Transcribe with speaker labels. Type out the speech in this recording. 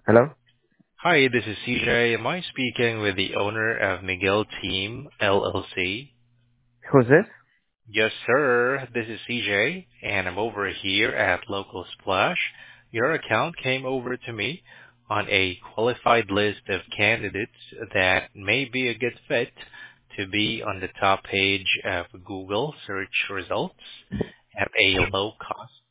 Speaker 1: Hello?
Speaker 2: Hi, this is CJ. Am I speaking with the owner of Miguel Team LLC?
Speaker 1: Who's this?
Speaker 2: Yes, sir. This is CJ, and I'm over here at Local Splash. Your account came over to me on a qualified list of candidates that may be a good fit to be on the top page of Google search results at a low cost.